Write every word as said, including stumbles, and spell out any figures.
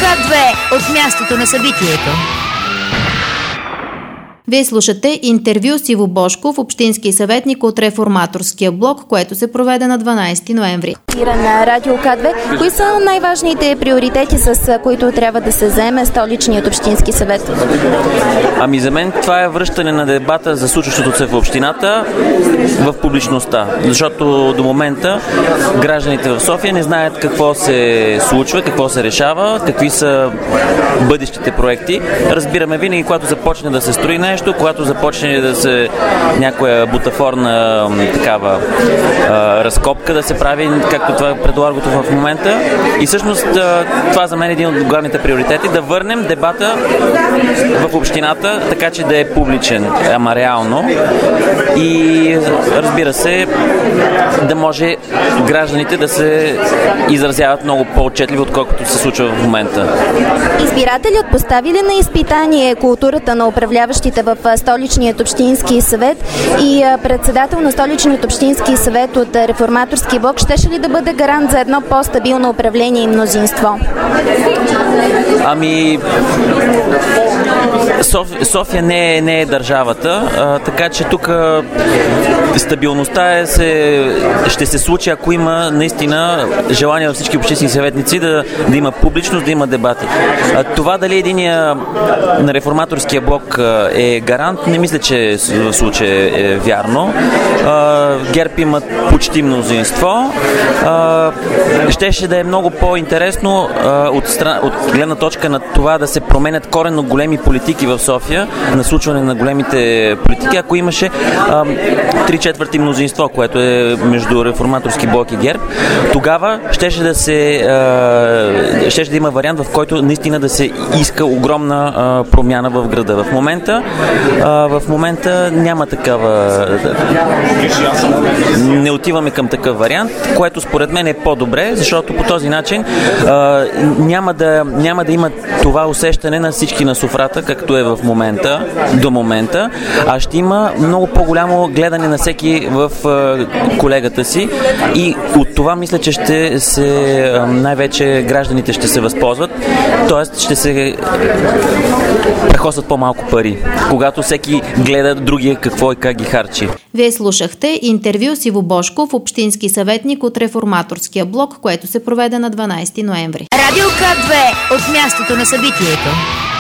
К две от мястото на събитието. Вие слушате интервю с Иво Божков, общински съветник от Реформаторския блок, което се проведе на дванадесети ноември. На Радио К две, кои са най-важните приоритети, с които трябва да се заеме столичният общински съвет? Ами за мен това е връщане на дебата за случващото се в общината в публичността. Защото до момента гражданите в София не знаят какво се случва, какво се решава, какви са бъдещите проекти. Разбираме винаги, когато започне да се строи нещо, когато започне да се някоя бутафорна такава а, разкопка да се прави, както това е предлагато в момента. И всъщност това за мен е един от главните приоритети, да върнем дебата в общината, така че да е публичен, ама реално. И разбира се, да може гражданите да се изразяват много по-отчетливо, отколкото се случва в момента. Избирателят постави ли на изпитание културата на управляващите в столичният общински съвет и председател на столичният общински съвет от Реформаторски блок щеше ли да бъде гарант за едно по-стабилно управление и мнозинство? Ами София, София не е, не е държавата, а, така че тук стабилността е се, ще се случи, ако има наистина желание във всички общински съветници да, да има публичност, да има дебати. А, това дали единия на Реформаторския блок е гарант, не мисля, че в случая е вярно. А, ГЕРБ имат почти мнозинство. А, щеше да е много по-интересно а, от, стран, от гледна точка на това да се променят коренно големи политики в София, на случване на големите политики, ако имаше а, три четвърти мнозинство, което е между Реформаторски блок и ГЕРБ, тогава щеше да се а, щеше да има вариант, в който наистина да се иска огромна а, промяна в града. В момента а, в момента няма такава. Не отиваме към такъв вариант, което според мен е по-добре, защото по този начин а, няма, да, няма да има това усещане на всички на софрата, както е в момента, до момента, а ще има много по-голямо гледане на всеки в а, колегата си и от това мисля, че ще се а, най-вече гражданите ще се възползват, т.е. ще се прехосват по-малко пари, когато всеки гледа другия какво и как ги харчи. Вие слушахте интервю с Иво Божков, общински съветник от Реформаторския блок, което се проведе на дванадесети ноември. Радио К две от мястото на събитието.